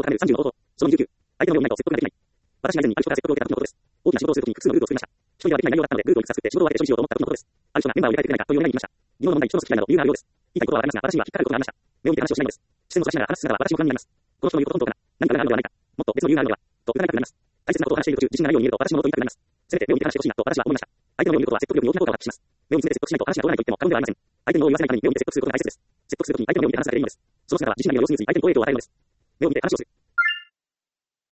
かめる30の方法。その29。相手の目を見ないと説得ができない。私が以前にある人から説得を受けた時のことです。大きな仕事をするときに複数のルールを作りました。一人ではできない内容だったので、ルールをいくつか作って仕事を分けて処理しようと思った時のことです。ある人がメンバーを入れ替えてくれないかというお願いに行きました。疑問の問題、人の好き嫌いなど理由があるようです。言いたいことはありますが、私には引っかかることがありました。目を見て話をしないのです。視線をそらしながら話す姿は私の不安になります。この人の言うこと本当かな。何か裏があるのではないか。もっと別の理由があるのでは。と疑いたくなります。大切なことを話している途中、自信がないように見えると私ももっと言いたくなります。せめて目を見て話してほしいなと私は思いました。相手の目を見ることは説得力に大きな効果を発揮します。目を見つめて説得しないと話が通らないと言っても過言ではありません。相手の目を言わせないために目を見て説得することが大切です。説得するときに相手の目を見て話すだけでいいのです。その姿は自信がない様子について相手に好影響を与えるのです。目を見て話をする。